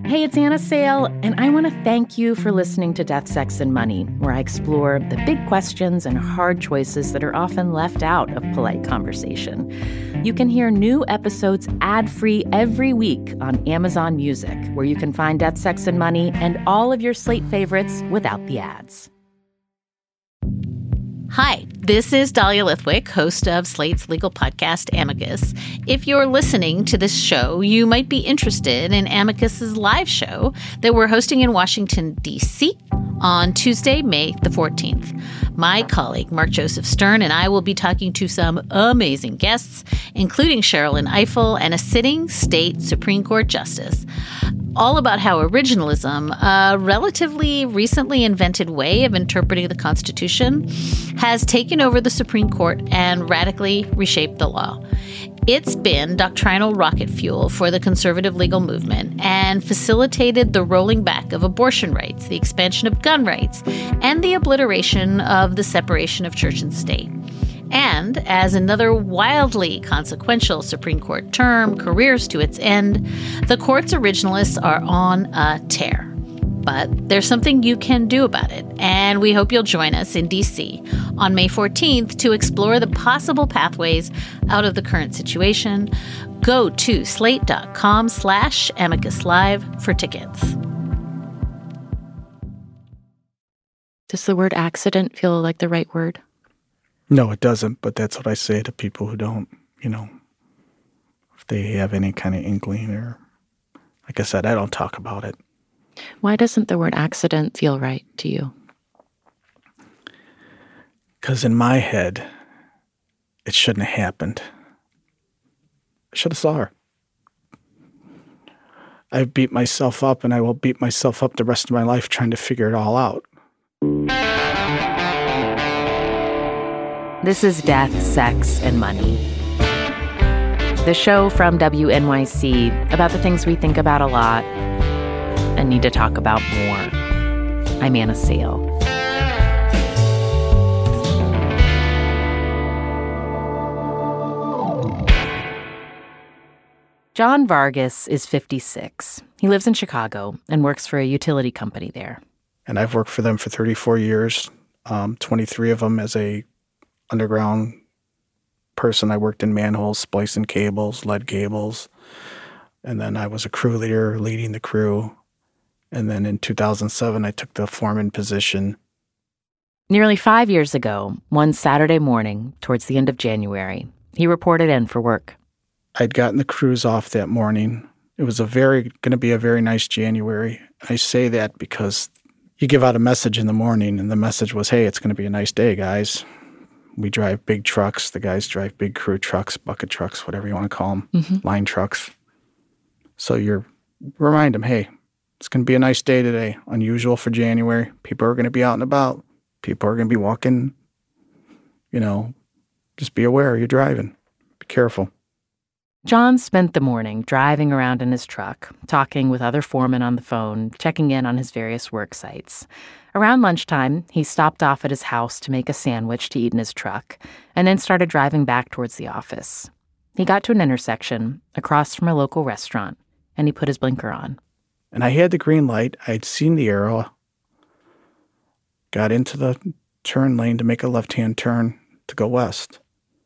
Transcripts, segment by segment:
Hey, it's Anna Sale, and I want to thank you for listening to Death, Sex, and Money, where I explore the big questions and hard choices that are often left out of polite conversation. You can hear new episodes ad-free every week on Amazon Music, where you can find Death, Sex, and Money and all of your Slate favorites without the ads. Hi, this is Dahlia Lithwick, host of Slate's legal podcast, Amicus. If you're listening to this show, you might be interested in Amicus's live show that we're hosting in Washington, D.C. on Tuesday, May the 14th. My colleague, Mark Joseph Stern, and I will be talking to some amazing guests, including Sherrilyn Ifill and a sitting state Supreme Court justice, all about how originalism, a relatively recently invented way of interpreting the Constitution, has taken over the Supreme Court and radically reshaped the law. It's been doctrinal rocket fuel for the conservative legal movement and facilitated the rolling back of abortion rights, the expansion of gun rights, and the obliteration of the separation of church and state. And as another wildly consequential Supreme Court term careers to its end, the court's originalists are on a tear. But there's something you can do about it, and we hope you'll join us in D.C. on May 14th to explore the possible pathways out of the current situation. Go to slate.com/Amicus Live for tickets. Does the word accident feel like the right word? No, it doesn't, but that's what I say to people who don't, if they have any kind of inkling or, like I said, I don't talk about it. Why doesn't the word accident feel right to you? Because in my head, it shouldn't have happened. I should have saw her. I beat myself up, and I will beat myself up the rest of my life trying to figure it all out. This is Death, Sex, and Money, the show from WNYC about the things we think about a lot and need to talk about more. I'm Anna Sale. John Vargas is 56. He lives in Chicago and works for a utility company there. And I've worked for them for 34 years, 23 of them as a underground person. I worked in manholes, splicing cables, lead cables. And then I was a crew leader leading the crew. And then in 2007, I took the foreman position. Nearly 5 years ago, one Saturday morning, towards the end of January, he reported in for work. I'd gotten the crews off that morning. It was going to be a very nice January. I say that because you give out a message in the morning, and the message was, hey, it's going to be a nice day, guys. We drive big trucks. The guys drive big crew trucks, bucket trucks, whatever you want to call them, line trucks. So you remind them, hey, it's going to be a nice day today. Unusual for January. People are going to be out and about. People are going to be walking. Just be aware you're driving. Be careful. John spent the morning driving around in his truck, talking with other foremen on the phone, checking in on his various work sites. Around lunchtime, he stopped off at his house to make a sandwich to eat in his truck, and then started driving back towards the office. He got to an intersection across from a local restaurant, and he put his blinker on. And I had the green light. I'd seen the arrow. Got into the turn lane to make a left-hand turn to go west.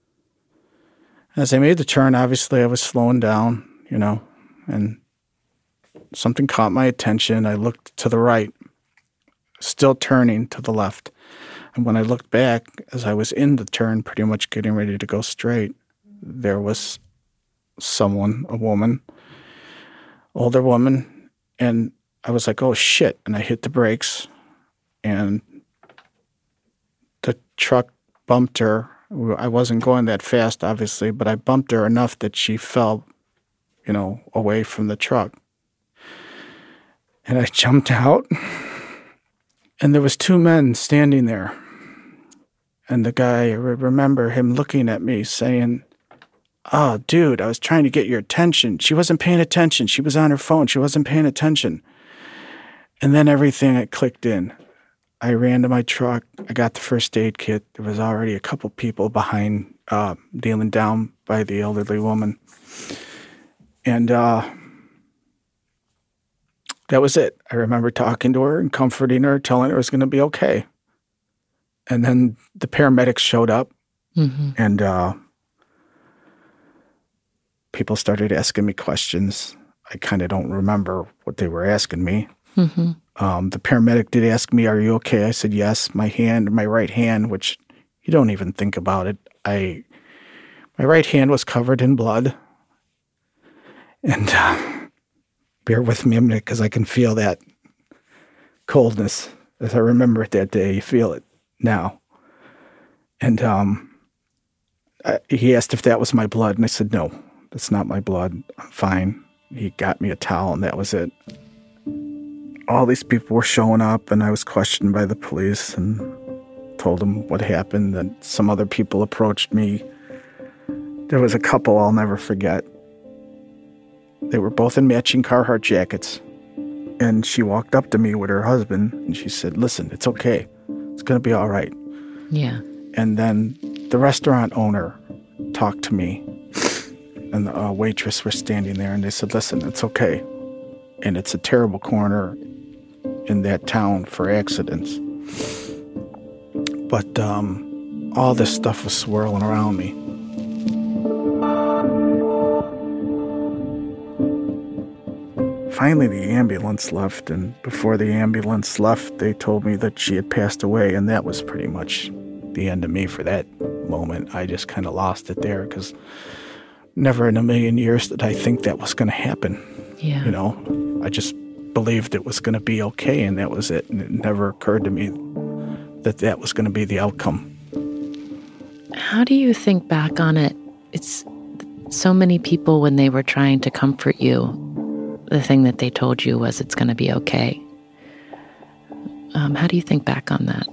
As I made the turn, obviously I was slowing down, and something caught my attention. I looked to the right, still turning to the left. And when I looked back, as I was in the turn, pretty much getting ready to go straight, there was someone, a woman, older woman, and I was like, oh, shit. And I hit the brakes, and the truck bumped her. I wasn't going that fast, obviously, but I bumped her enough that she fell, away from the truck. And I jumped out, and there was two men standing there. And the guy, I remember him looking at me saying, oh, dude, I was trying to get your attention. She wasn't paying attention. She was on her phone. She wasn't paying attention. And then everything clicked in. I ran to my truck. I got the first aid kit. There was already a couple people behind, kneeling down by the elderly woman. And That was it. I remember talking to her and comforting her, telling her it was going to be okay. And then the paramedics showed up, and people started asking me questions. I kind of don't remember what they were asking me. The paramedic did ask me, "Are you okay?" I said, "Yes." My right hand, which you don't even think about it. My right hand was covered in blood. And bear with me a minute because I can feel that coldness as I remember it that day. You feel it now. And he asked if that was my blood, and I said, "No, that's not my blood. I'm fine." He got me a towel, and that was it. All these people were showing up, and I was questioned by the police and told them what happened. And some other people approached me. There was a couple I'll never forget. They were both in matching Carhartt jackets. And she walked up to me with her husband, and she said, "Listen, it's okay. It's going to be all right." Yeah. And then the restaurant owner talked to me, and the waitress were standing there, and they said, "Listen, it's okay. And it's a terrible corner in that town for accidents." But all this stuff was swirling around me. Finally, the ambulance left, and before the ambulance left, they told me that she had passed away, and that was pretty much the end of me for that moment. I just kind of lost it there because never in a million years did I think that was going to happen. Yeah. You know, I just believed it was going to be okay, and that was it. And it never occurred to me that that was going to be the outcome. How do you think back on it? It's so many people, when they were trying to comfort you, the thing that they told you was it's going to be okay. How do you think back on that?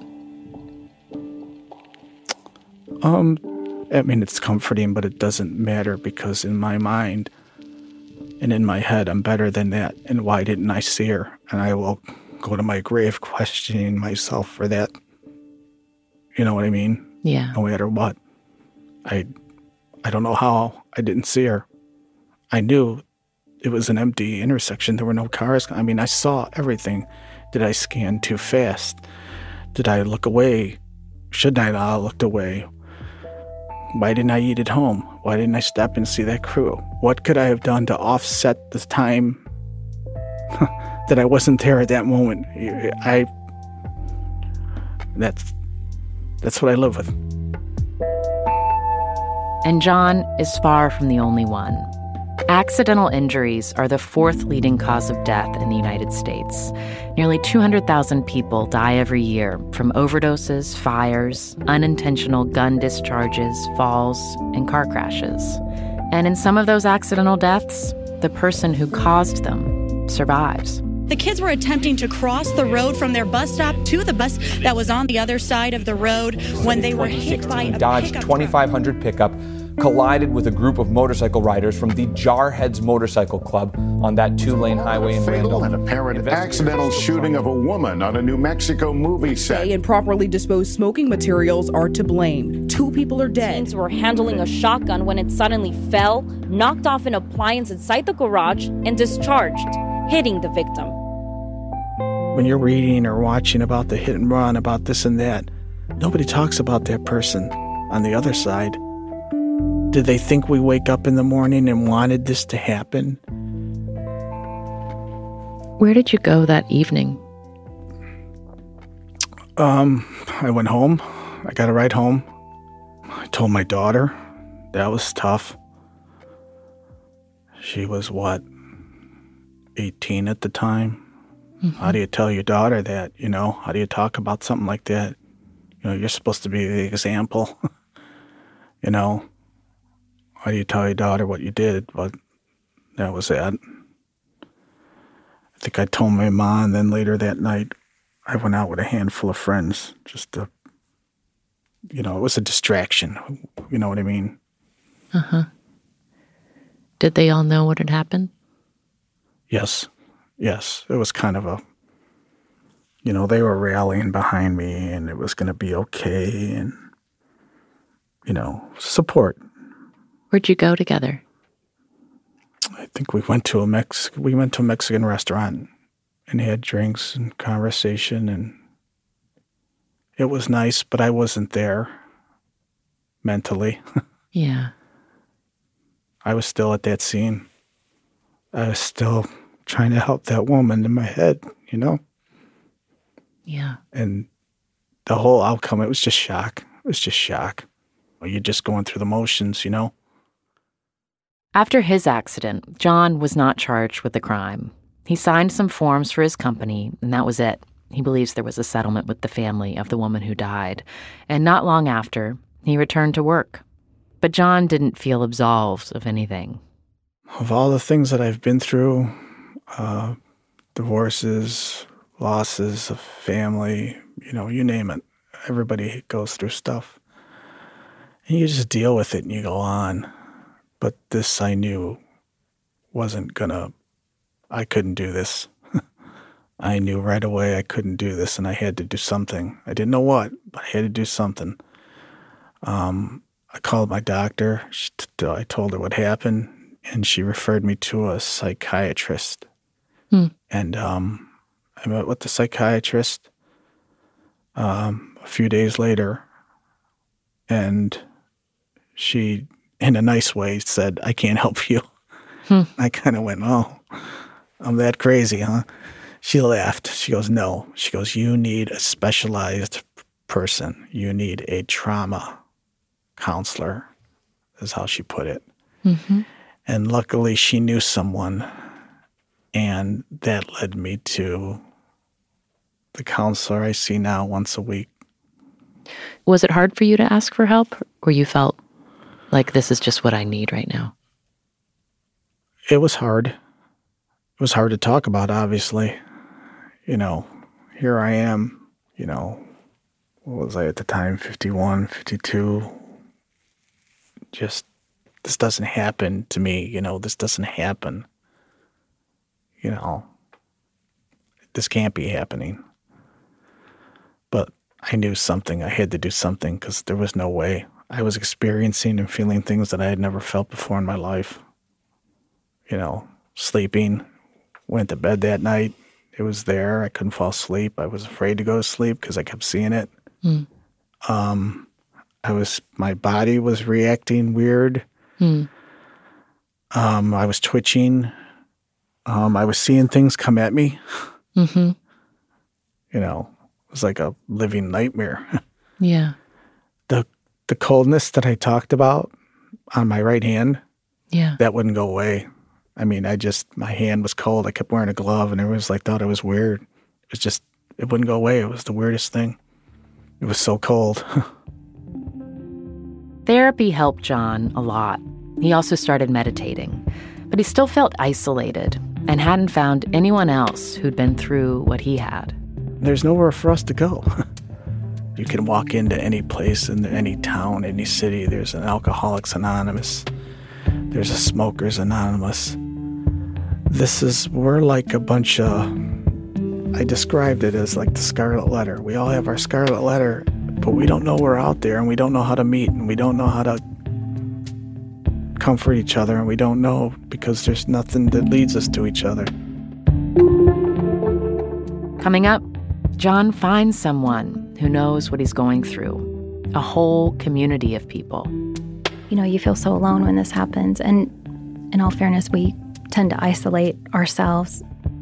I mean, it's comforting, but it doesn't matter because in my mind and in my head, I'm better than that. And why didn't I see her? And I will go to my grave questioning myself for that. You know what I mean? Yeah. No matter what. I don't know how I didn't see her. I knew it was an empty intersection. There were no cars. I mean, I saw everything. Did I scan too fast? Did I look away? Shouldn't I have looked away? Why didn't I eat at home? Why didn't I step and see that crew? What could I have done to offset the time that I wasn't there at that moment? That's what I live with. And John is far from the only one. Accidental injuries are the fourth leading cause of death in the United States. Nearly 200,000 people die every year from overdoses, fires, unintentional gun discharges, falls, and car crashes. And in some of those accidental deaths, the person who caused them survives. The kids were attempting to cross the road from their bus stop to the bus that was on the other side of the road when they were hit by a Dodge 2500 pickup collided with a group of motorcycle riders from the Jarheads Motorcycle Club on that two-lane highway in Randall. An apparent accidental shooting of a woman on a New Mexico movie set. Improperly disposed smoking materials are to blame. 2 people are dead. Teens were handling a shotgun when it suddenly fell, knocked off an appliance inside the garage, and discharged, hitting the victim. When you're reading or watching about the hit and run, about this and that, nobody talks about that person on the other side. Did they think we wake up in the morning and wanted this to happen? Where did you go that evening? I went home. I got a ride home. I told my daughter. That was tough. She was, 18 at the time? Mm-hmm. How do you tell your daughter that, you know? How do you talk about something like that? You know, you're supposed to be the example, you know? How do you tell your daughter what you did? But that was it. I think I told my mom, and then later that night, I went out with a handful of friends just to, you know, it was a distraction. You know what I mean? Uh-huh. Did they all know what had happened? Yes. Yes. It was kind of you know, they were rallying behind me, and it was going to be okay, and, you know, support. Where'd you go together? I think we went to a Mexican restaurant. and had drinks and conversation, and it was nice, but I wasn't there mentally. Yeah. I was still at that scene. I was still trying to help that woman in my head, you know? Yeah. And the whole outcome, it was just shock. It was just shock. You're just going through the motions, you know? After his accident, John was not charged with the crime. He signed some forms for his company, and that was it. He believes there was a settlement with the family of the woman who died. And not long after, he returned to work. But John didn't feel absolved of anything. Of all the things that I've been through, divorces, losses of family, you know, you name it. Everybody goes through stuff. And you just deal with it and you go on. But this I knew I couldn't do this. I knew right away I couldn't do this, and I had to do something. I didn't know what, but I had to do something. I called my doctor. I told her what happened, and she referred me to a psychiatrist. And I met with the psychiatrist a few days later, and she, in a nice way, said, "I can't help you." I kind of went, "Oh, I'm that crazy, huh?" She laughed. She goes, "No." She goes, "You need a specialized person. You need a trauma counselor," is how she put it. Mm-hmm. And luckily she knew someone, and that led me to the counselor I see now once a week. Was it hard for you to ask for help, or you felt like this is just what I need right now? It was hard. It was hard to talk about, obviously. You know, here I am, you know, what was I at the time, 51, 52. Just, this doesn't happen to me, you know, this doesn't happen. You know, this can't be happening. But I knew something. I had to do something because there was no way. I was experiencing and feeling things that I had never felt before in my life. You know, sleeping, went to bed that night. It was there. I couldn't fall asleep. I was afraid to go to sleep because I kept seeing it. My body was reacting weird. I was twitching. I was seeing things come at me. Mm-hmm. You know, it was like a living nightmare. Yeah. The coldness that I talked about on my right hand, yeah, that wouldn't go away. I mean, my hand was cold. I kept wearing a glove, and everyone thought it was weird. It was just, it wouldn't go away. It was the weirdest thing. It was so cold. Therapy helped John a lot. He also started meditating, but he still felt isolated and hadn't found anyone else who'd been through what he had. There's nowhere for us to go. You can walk into any place, in any town, any city. There's an Alcoholics Anonymous. There's a Smokers Anonymous. We're like a bunch of, I described it as like the Scarlet Letter. We all have our Scarlet Letter, but we don't know we're out there, and we don't know how to meet, and we don't know how to comfort each other, and we don't know because there's nothing that leads us to each other. Coming up, John finds someone who knows what he's going through, a whole community of people. You know, you feel so alone when this happens, and in all fairness, we tend to isolate ourselves.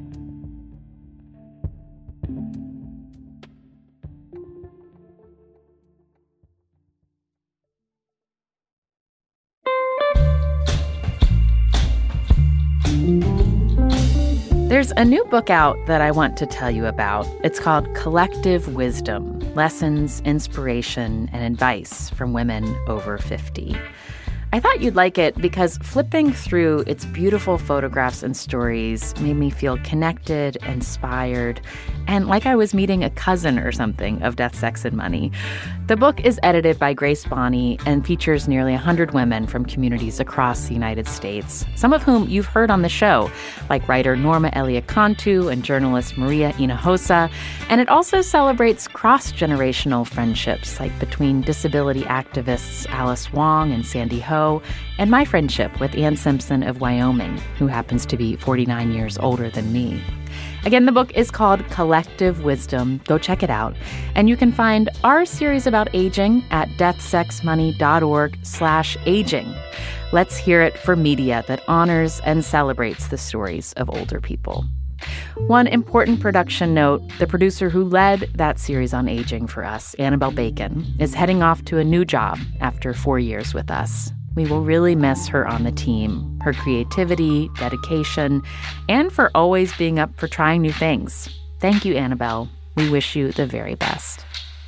There's a new book out that I want to tell you about. It's called Collective Wisdom: Lessons, Inspiration, and Advice from Women Over 50. I thought you'd like it because flipping through its beautiful photographs and stories made me feel connected, inspired, and like I was meeting a cousin or something of Death, Sex, and Money. The book is edited by Grace Bonney and features nearly 100 women from communities across the United States, some of whom you've heard on the show, like writer Norma Elliott Cantu and journalist Maria Hinojosa. And it also celebrates cross-generational friendships, like between disability activists Alice Wong and Sandy Ho, show, and my friendship with Ann Simpson of Wyoming, who happens to be 49 years older than me. Again, the book is called Collective Wisdom. Go check it out. And you can find our series about aging at deathsexmoney.org/aging. Let's hear it for media that honors and celebrates the stories of older people. One important production note, the producer who led that series on aging for us, Annabelle Bacon, is heading off to a new job after 4 years with us. We will really miss her on the team, her creativity, dedication, and for always being up for trying new things. Thank you, Annabelle. We wish you the very best.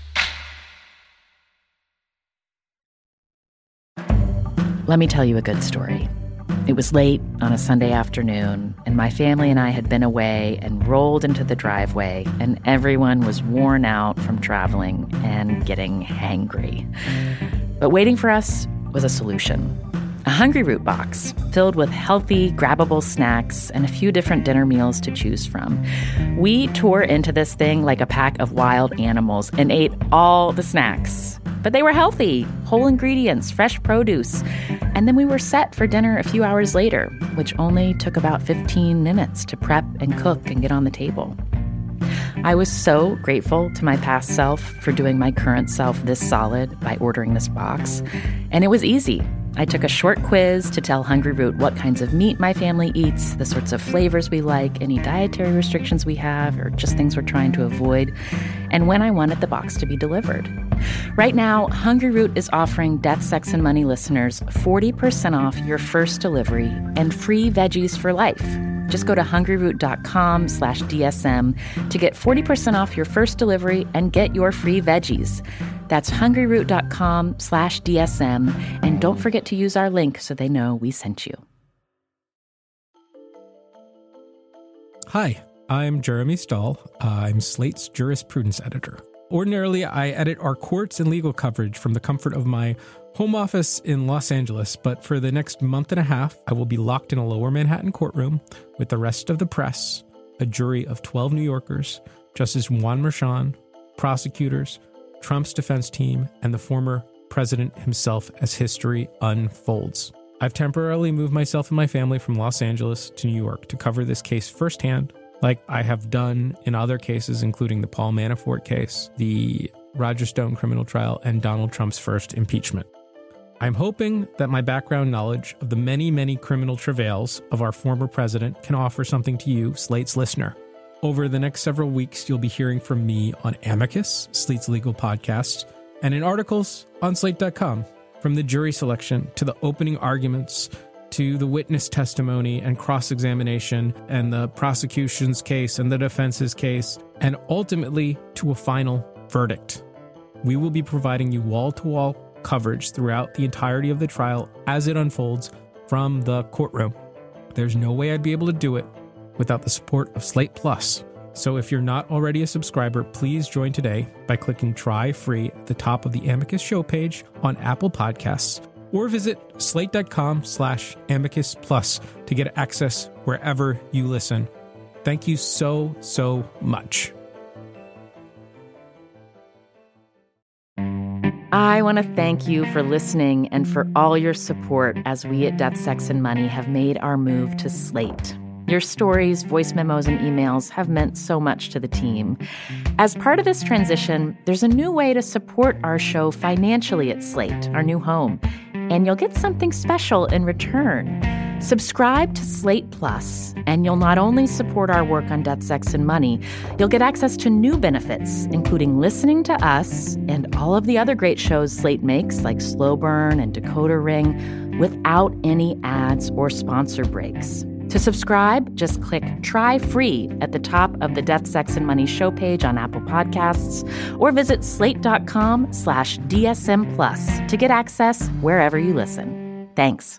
Let me tell you a good story. It was late on a Sunday afternoon, and my family and I had been away and rolled into the driveway, and everyone was worn out from traveling and getting hangry. But waiting for us was a solution. A Hungryroot box filled with healthy, grabbable snacks and a few different dinner meals to choose from. We tore into this thing like a pack of wild animals and ate all the snacks. But they were healthy, whole ingredients, fresh produce. And then we were set for dinner a few hours later, which only took about 15 minutes to prep and cook and get on the table. I was so grateful to my past self for doing my current self this solid by ordering this box. And it was easy. I took a short quiz to tell Hungryroot what kinds of meat my family eats, the sorts of flavors we like, any dietary restrictions we have, or just things we're trying to avoid, and when I wanted the box to be delivered. Right now, Hungryroot is offering Death, Sex, and Money listeners 40% off your first delivery and free veggies for life. Just go to hungryroot.com/DSM to get 40% off your first delivery and get your free veggies. That's hungryroot.com/DSM. And don't forget to use our link so they know we sent you. Hi, I'm Jeremy Stahl. I'm Slate's jurisprudence editor. Ordinarily, I edit our courts and legal coverage from the comfort of my home office in Los Angeles, but for the next month and a half, I will be locked in a lower Manhattan courtroom with the rest of the press, a jury of 12 New Yorkers, Justice Juan Merchan, prosecutors, Trump's defense team, and the former president himself as history unfolds. I've temporarily moved myself and my family from Los Angeles to New York to cover this case firsthand, like I have done in other cases, including the Paul Manafort case, the Roger Stone criminal trial, and Donald Trump's first impeachment. I'm hoping that my background knowledge of the many, many criminal travails of our former president can offer something to you, Slate's listener. Over the next several weeks, you'll be hearing from me on Amicus, Slate's legal podcast, and in articles on Slate.com. From the jury selection to the opening arguments to the witness testimony and cross-examination and the prosecution's case and the defense's case, and ultimately to a final verdict. We will be providing you wall-to-wall coverage throughout the entirety of the trial as it unfolds from the courtroom. There's no way I'd be able to do it without the support of Slate Plus. So if you're not already a subscriber, please join today by clicking Try Free at the top of the Amicus show page on Apple Podcasts, or visit slate.com/Amicus Plus to get access wherever you listen. Thank you so, so much. I want to thank you for listening and for all your support as we at Death, Sex, and Money have made our move to Slate. Your stories, voice memos, and emails have meant so much to the team. As part of this transition, there's a new way to support our show financially at Slate, our new home, and you'll get something special in return. Subscribe to Slate Plus, and you'll not only support our work on Death, Sex, and Money, you'll get access to new benefits, including listening to us and all of the other great shows Slate makes, like Slow Burn and Decoder Ring, without any ads or sponsor breaks. To subscribe, just click Try Free at the top of the Death, Sex, and Money show page on Apple Podcasts, or visit slate.com/DSM Plus to get access wherever you listen. Thanks.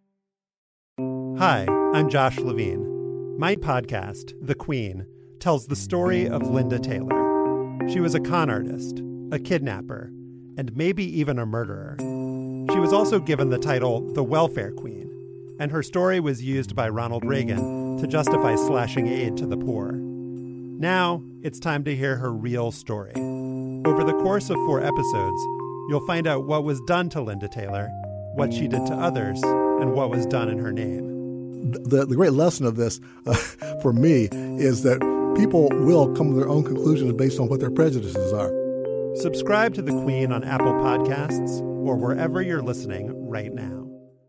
Hi, I'm Josh Levine. My podcast, The Queen, tells the story of Linda Taylor. She was a con artist, a kidnapper, and maybe even a murderer. She was also given the title the Welfare Queen, and her story was used by Ronald Reagan to justify slashing aid to the poor. Now, it's time to hear her real story. Over the course of 4 episodes, you'll find out what was done to Linda Taylor, what she did to others, and what was done in her name. The great lesson of this for me is that people will come to their own conclusions based on what their prejudices are. Subscribe to The Queen on Apple Podcasts or wherever you're listening right now.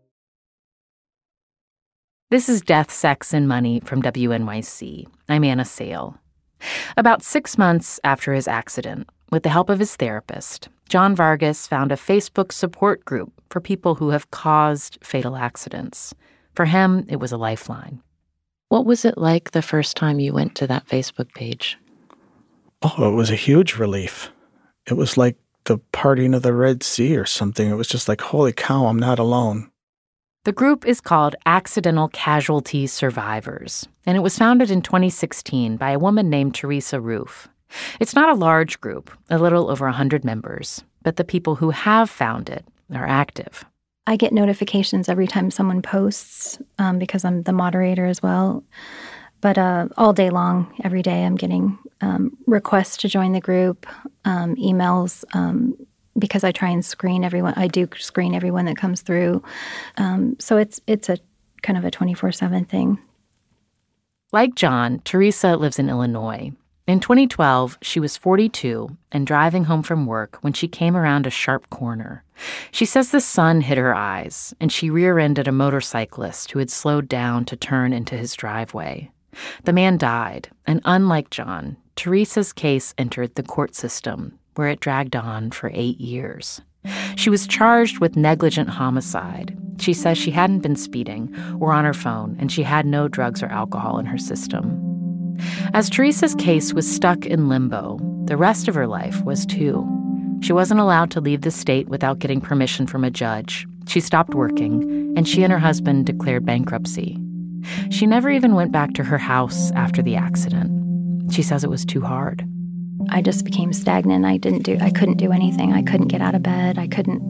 This is Death, Sex, and Money from WNYC. I'm Anna Sale. About 6 months after his accident, with the help of his therapist, John Vargas found a Facebook support group for people who have caused fatal accidents. For him, it was a lifeline. What was it like the first time you went to that Facebook page? Oh, it was a huge relief. It was like the parting of the Red Sea or something. It was just like, holy cow, I'm not alone. The group is called Accidental Casualty Survivors, and it was founded in 2016 by a woman named Teresa Roof. It's not a large group, a little over 100 members, but the people who have found it are active. I get notifications every time someone posts because I'm the moderator as well. But all day long, every day, I'm getting requests to join the group, emails, because I try and screen everyone. I do screen everyone that comes through. So it's a kind of a 24/7 thing. Like John, Teresa lives in Illinois. In 2012, she was 42 and driving home from work when she came around a sharp corner. She says the sun hit her eyes, and she rear-ended a motorcyclist who had slowed down to turn into his driveway. The man died, and unlike John, Teresa's case entered the court system, where it dragged on for 8 years. She was charged with negligent homicide. She says she hadn't been speeding or on her phone, and she had no drugs or alcohol in her system. As Teresa's case was stuck in limbo, the rest of her life was too. She wasn't allowed to leave the state without getting permission from a judge. She stopped working, and she and her husband declared bankruptcy. She never even went back to her house after the accident. She says it was too hard. I just became stagnant. I couldn't do anything. I couldn't get out of bed. I couldn't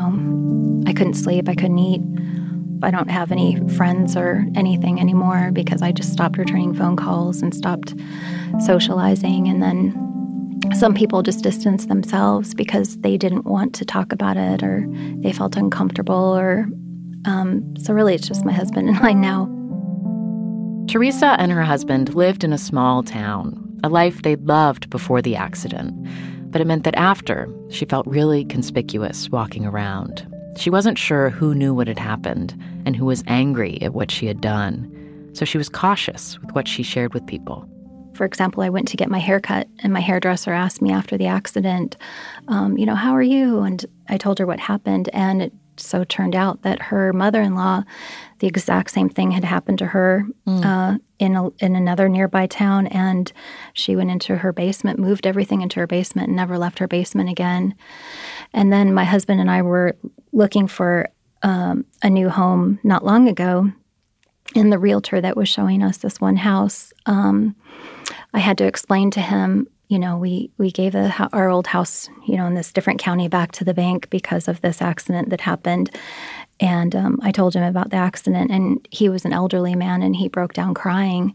sleep. I couldn't eat. I don't have any friends or anything anymore because I just stopped returning phone calls and stopped socializing. And then some people just distanced themselves because they didn't want to talk about it or they felt uncomfortable. So really it's just my husband and I now. Teresa and her husband lived in a small town, a life they'd loved before the accident. But it meant that after, she felt really conspicuous walking around. She wasn't sure who knew what had happened and who was angry at what she had done. So she was cautious with what she shared with people. For example, I went to get my hair cut, and my hairdresser asked me after the accident, how are you? And I told her what happened, and it so turned out that her mother-in-law, the exact same thing had happened to her in another nearby town, and she went into her basement, moved everything into her basement, and never left her basement again. And then my husband and I were looking for a new home not long ago, and the realtor that was showing us this one house, I had to explain to him, we gave our old house, in this different county back to the bank because of this accident that happened. And I told him about the accident, and he was an elderly man, and he broke down crying.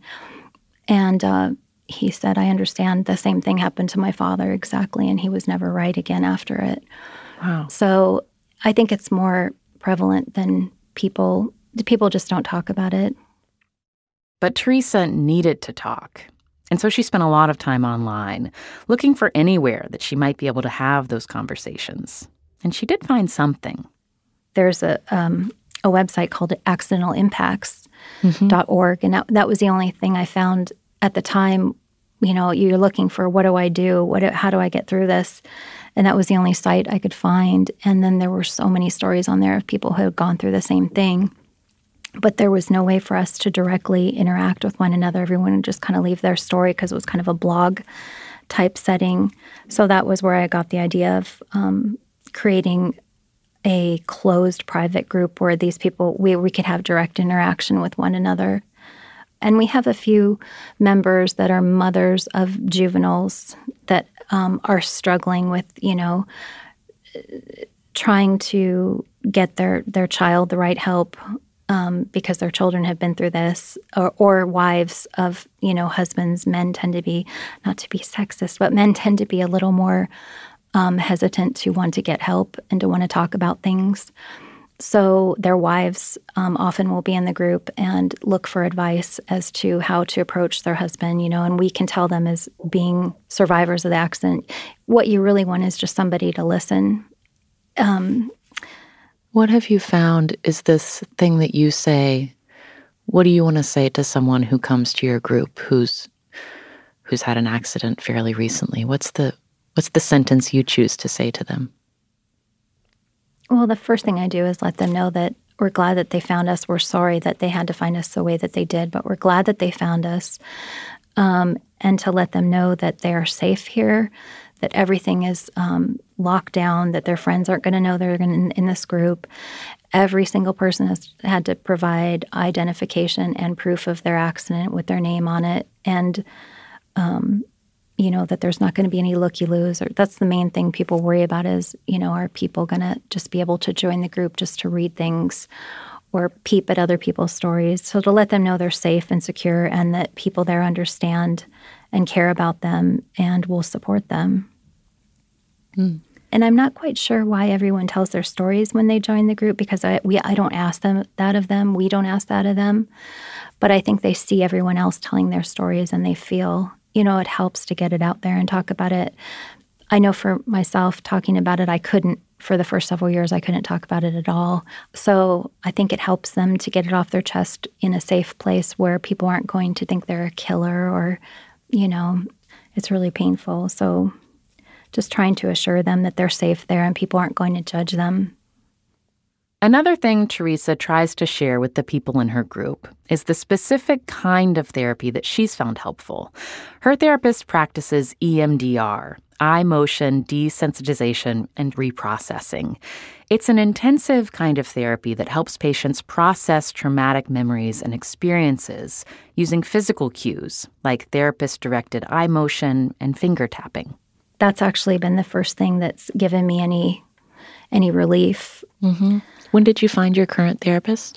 And he said, I understand the same thing happened to my father exactly, and he was never right again after it. Wow. So I think it's more prevalent than people just don't talk about it. But Teresa needed to talk. And so she spent a lot of time online, looking for anywhere that she might be able to have those conversations. And she did find something. There's a website called accidentalimpacts.org, and that was the only thing I found at the time. You're looking for, what do I do? How do I get through this? And that was the only site I could find. And then there were so many stories on there of people who had gone through the same thing. But there was no way for us to directly interact with one another. Everyone would just kind of leave their story because it was kind of a blog type setting. So that was where I got the idea of creating a closed private group where these people, we could have direct interaction with one another. And we have a few members that are mothers of juveniles that are struggling with, trying to get their child the right help because their children have been through this, or wives of, husbands. Men tend to be, not to be sexist, but men tend to be a little more hesitant to want to get help and to want to talk about things. So their wives often will be in the group and look for advice as to how to approach their husband, and we can tell them as being survivors of the accident, what you really want is just somebody to listen. What have you found is this thing that you say? What do you want to say to someone who comes to your group who's had an accident fairly recently? What's the sentence you choose to say to them? Well, the first thing I do is let them know that we're glad that they found us. We're sorry that they had to find us the way that they did, but we're glad that they found us. And to let them know that they are safe here, that everything is locked down, that their friends aren't going to know they're in this group. Every single person has had to provide identification and proof of their accident with their name on it. And that there's not going to be any looky-loos. Or that's the main thing people worry about is, are people going to just be able to join the group just to read things or peep at other people's stories? So to let them know they're safe and secure and that people there understand and care about them and will support them. Mm. And I'm not quite sure why everyone tells their stories when they join the group, because I don't ask them that of them. We don't ask that of them. But I think they see everyone else telling their stories and they feel, it helps to get it out there and talk about it. I know for myself, talking about it, I couldn't, for the first several years, I couldn't talk about it at all. So I think it helps them to get it off their chest in a safe place where people aren't going to think they're a killer or, it's really painful. So just trying to assure them that they're safe there and people aren't going to judge them. Another thing Teresa tries to share with the people in her group is the specific kind of therapy that she's found helpful. Her therapist practices EMDR, eye motion desensitization and reprocessing. It's an intensive kind of therapy that helps patients process traumatic memories and experiences using physical cues like therapist-directed eye motion and finger tapping. That's actually been the first thing that's given me any relief. Mm-hmm. When did you find your current therapist?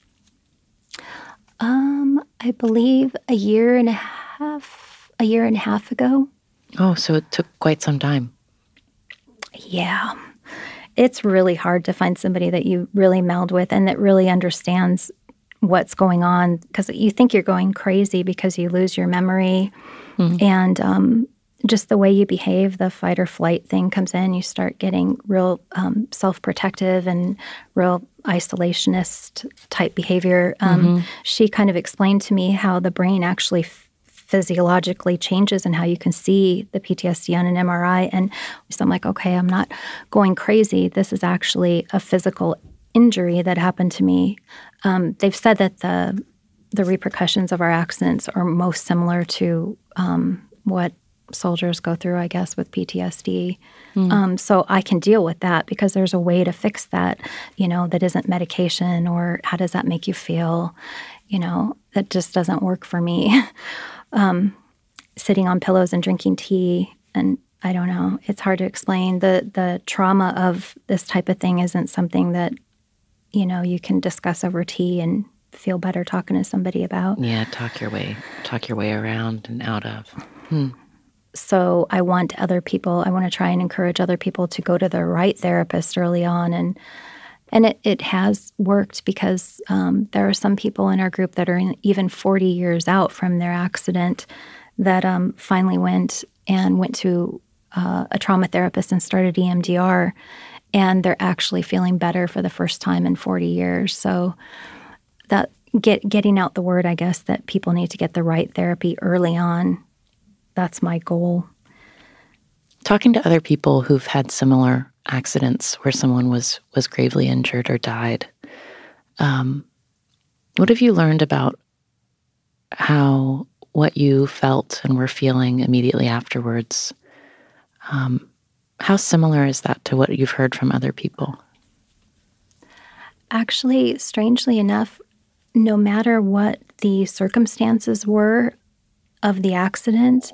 I believe a year and a half ago. Oh, so it took quite some time. Yeah. It's really hard to find somebody that you really meld with and that really understands what's going on, because you think you're going crazy because you lose your memory. Mm-hmm. And just the way you behave, the fight or flight thing comes in. You start getting real self-protective and real isolationist type behavior. She kind of explained to me how the brain actually physiologically changes and how you can see the PTSD on an MRI. And so I'm like, okay, I'm not going crazy. This is actually a physical injury that happened to me. They've said that the repercussions of our accidents are most similar to what soldiers go through, I guess, with PTSD. So I can deal with that because there's a way to fix that, that isn't medication or how does that make you feel? That just doesn't work for me. Sitting on pillows and drinking tea, and I don't know, it's hard to explain. The trauma of this type of thing isn't something that, you can discuss over tea and feel better talking to somebody about. Yeah, talk your way around and out of. So I want to try and encourage other people to go to the right therapist early on. And it has worked because there are some people in our group that are even 40 years out from their accident that finally went to a trauma therapist and started EMDR. And they're actually feeling better for the first time in 40 years. So that getting out the word, I guess, that people need to get the right therapy early on. That's my goal. Talking to other people who've had similar accidents where someone was gravely injured or died, what have you learned about what you felt and were feeling immediately afterwards? How similar is that to what you've heard from other people? Actually, strangely enough, no matter what the circumstances were of the accident,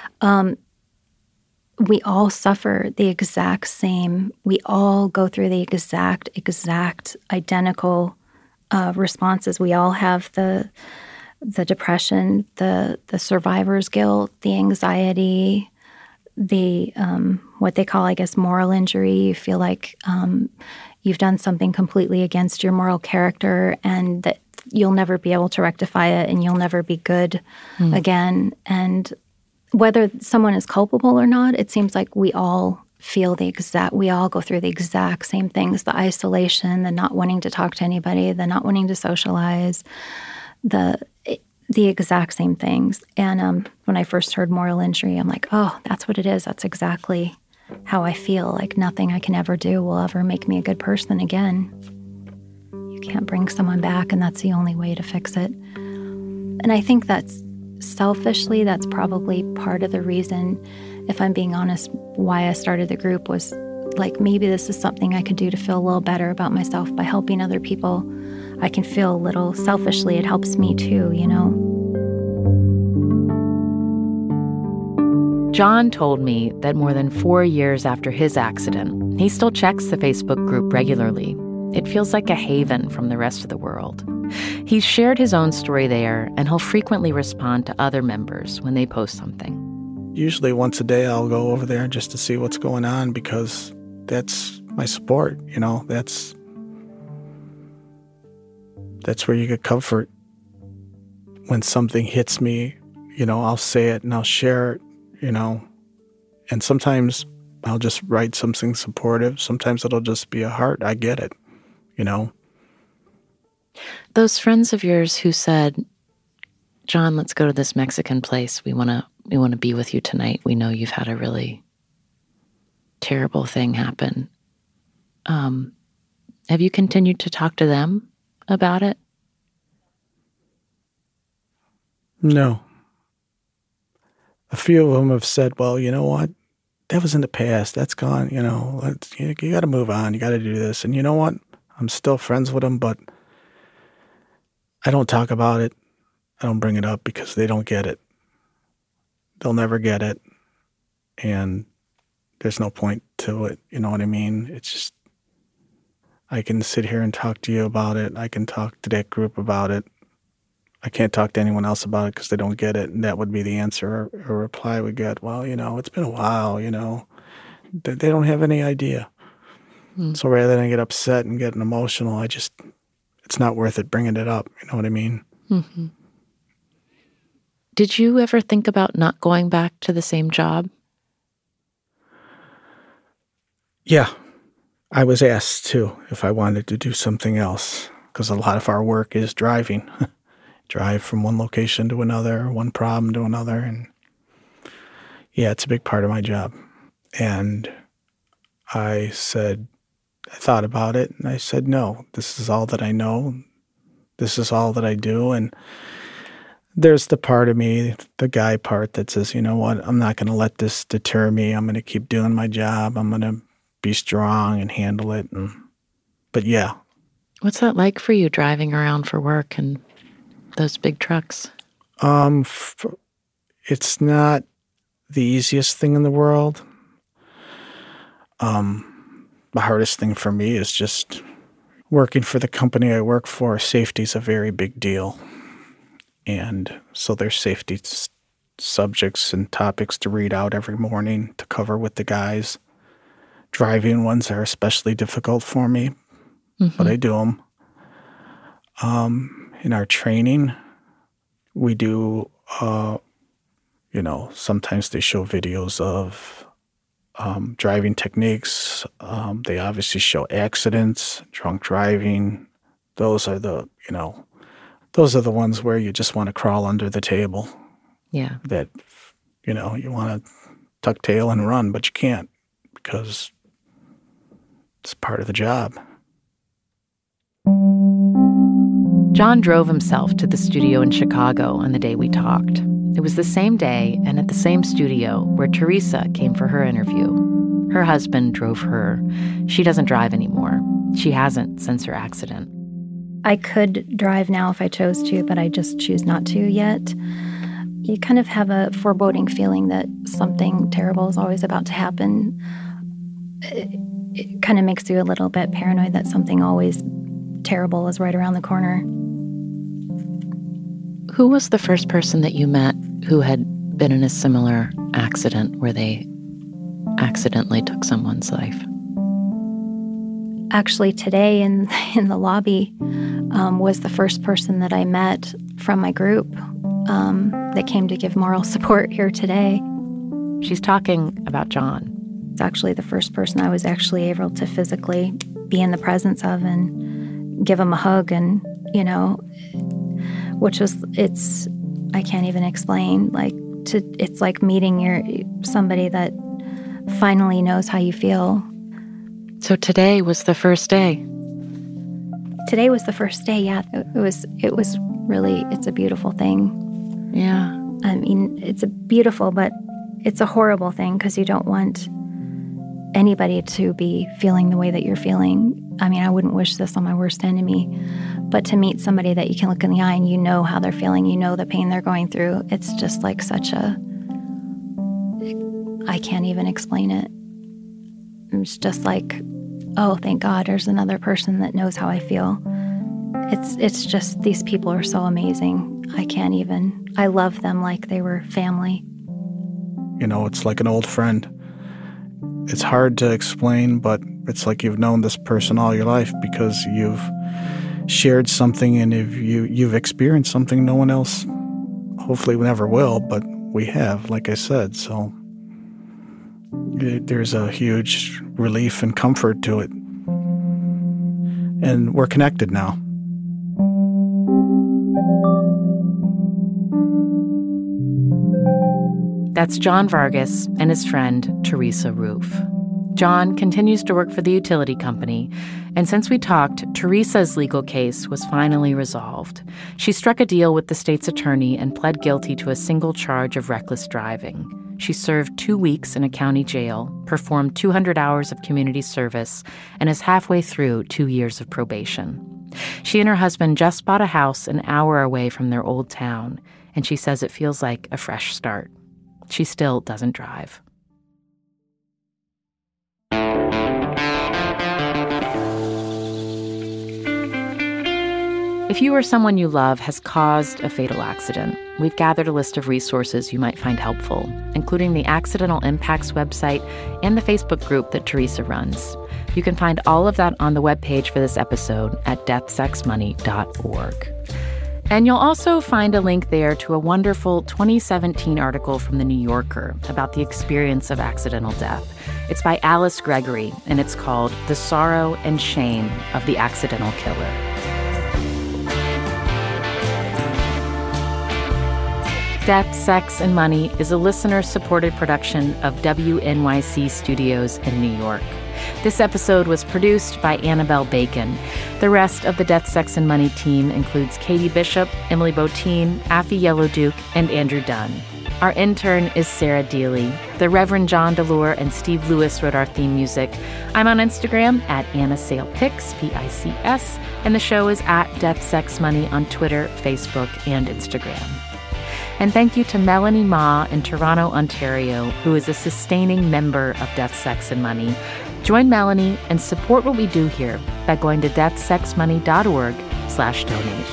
we all suffer the exact same. We all go through the exact identical responses. We all have the depression, the survivor's guilt, the anxiety, the what they call, I guess, moral injury. You feel like you've done something completely against your moral character and that you'll never be able to rectify it and you'll never be good again. And whether someone is culpable or not, it seems like we all we all go through the exact same things, the isolation, the not wanting to talk to anybody, the not wanting to socialize, the exact same things. And when I first heard moral injury, I'm like, oh, that's what it is. That's exactly how I feel. Like nothing I can ever do will ever make me a good person again. You can't bring someone back, and that's the only way to fix it. And I think that's selfishly, that's probably part of the reason, if I'm being honest, why I started the group was like, maybe this is something I could do to feel a little better about myself by helping other people. I can feel a little selfishly. It helps me too, you know? John told me that more than 4 years after his accident, he still checks the Facebook group regularly. It feels like a haven from the rest of the world. He's shared his own story there, and he'll frequently respond to other members when they post something. Usually once a day I'll go over there just to see what's going on because that's my support, you know. That's where you get comfort. When something hits me, you know, I'll say it and I'll share it, you know. And sometimes I'll just write something supportive. Sometimes it'll just be a heart. I get it, you know. Those friends of yours who said, John, let's go to this Mexican place. We want to be with you tonight. We know you've had a really terrible thing happen. Have you continued to talk to them about it? No. A few of them have said, well, you know what? That was in the past. That's gone, you know. You got to move on. You got to do this. And you know what? I'm still friends with them, but I don't talk about it. I don't bring it up because they don't get it. They'll never get it. And there's no point to it. You know what I mean? It's just, I can sit here and talk to you about it. I can talk to that group about it. I can't talk to anyone else about it because they don't get it. And that would be the answer or reply we get. Well, you know, it's been a while, you know. They don't have any idea. So rather than get upset and getting emotional, it's not worth it bringing it up. You know what I mean? Mm-hmm. Did you ever think about not going back to the same job? Yeah. I was asked, too, if I wanted to do something else, because a lot of our work is driving. Drive from one location to another, one problem to another. And yeah, it's a big part of my job. And I thought about it, and I said, no, this is all that I know. This is all that I do. And there's the part of me, the guy part, that says, you know what, I'm not going to let this deter me. I'm going to keep doing my job. I'm going to be strong and handle it. But yeah. What's that like for you, driving around for work and those big trucks? It's not the easiest thing in the world. The hardest thing for me is just working for the company I work for. Safety is a very big deal. And so there's safety subjects and topics to read out every morning to cover with the guys. Driving ones are especially difficult for me, but I do them. In our training, we do, you know, sometimes they show videos of driving techniques. They obviously show accidents, drunk driving. Those are the ones where you just want to crawl under the table. Yeah. That, you know, you want to tuck tail and run, but you can't because it's part of the job. John drove himself to the studio in Chicago on the day we talked. It was the same day and at the same studio where Teresa came for her interview. Her husband drove her. She doesn't drive anymore. She hasn't since her accident. I could drive now if I chose to, but I just choose not to yet. You kind of have a foreboding feeling that something terrible is always about to happen. It kind of makes you a little bit paranoid that something always terrible is right around the corner. Who was the first person that you met who had been in a similar accident where they accidentally took someone's life? Actually, today in the lobby was the first person that I met from my group that came to give moral support here today. She's talking about John. It's actually the first person I was actually able to physically be in the presence of and give him a hug, and, you know, which was, I can't even explain, it's like meeting somebody that finally knows how you feel. So today was the first day. Today was the first day, yeah. It was really, it's a beautiful thing. Yeah. I mean, it's a beautiful, but it's a horrible thing because you don't want anybody to be feeling the way that you're feeling. I mean, I wouldn't wish this on my worst enemy, but to meet somebody that you can look in the eye and you know how they're feeling, you know the pain they're going through, it's just like I can't even explain it. It's just like, oh, thank God there's another person that knows how I feel. It's just, these people are so amazing. I love them like they were family. You know, it's like an old friend. It's hard to explain, but it's like you've known this person all your life because you've shared something and you've experienced something no one else hopefully never will, but we have, like I said. So there's a huge relief and comfort to it. And we're connected now. That's John Vargas and his friend, Teresa Roof. John continues to work for the utility company, and since we talked, Teresa's legal case was finally resolved. She struck a deal with the state's attorney and pled guilty to a single charge of reckless driving. She served 2 weeks in a county jail, performed 200 hours of community service, and is halfway through 2 years of probation. She and her husband just bought a house an hour away from their old town, and she says it feels like a fresh start. She still doesn't drive. If you or someone you love has caused a fatal accident, we've gathered a list of resources you might find helpful, including the Accidental Impacts website and the Facebook group that Teresa runs. You can find all of that on the webpage for this episode at deathsexmoney.org. And you'll also find a link there to a wonderful 2017 article from The New Yorker about the experience of accidental death. It's by Alice Gregory, and it's called The Sorrow and Shame of the Accidental Killer. Death, Sex, and Money is a listener-supported production of WNYC Studios in New York. This episode was produced by Annabelle Bacon. The rest of the Death, Sex, and Money team includes Katie Bishop, Emily Botine, Affy Yellowduke, and Andrew Dunn. Our intern is Sarah Deely. The Reverend John DeLure and Steve Lewis wrote our theme music. I'm on Instagram at AnnaSalePics, P-I-C-S, and the show is at Death, Sex, Money on Twitter, Facebook, and Instagram. And thank you to Melanie Ma in Toronto, Ontario, who is a sustaining member of Death, Sex, and Money. Join Melanie and support what we do here by going to deathsexmoney.org/donate.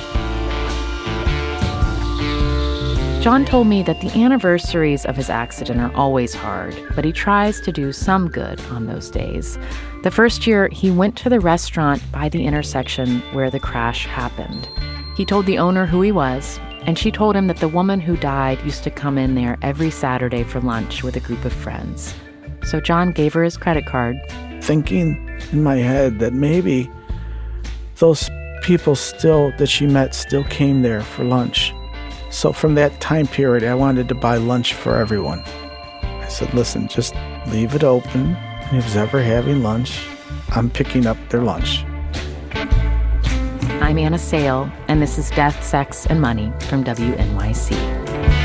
John told me that the anniversaries of his accident are always hard, but he tries to do some good on those days. The first year, he went to the restaurant by the intersection where the crash happened. He told the owner who he was, and she told him that the woman who died used to come in there every Saturday for lunch with a group of friends. So John gave her his credit card. Thinking in my head that maybe those people that she met still came there for lunch. So from that time period, I wanted to buy lunch for everyone. I said, listen, just leave it open. And if who's ever having lunch, I'm picking up their lunch. I'm Anna Sale, and this is Death, Sex, and Money from WNYC.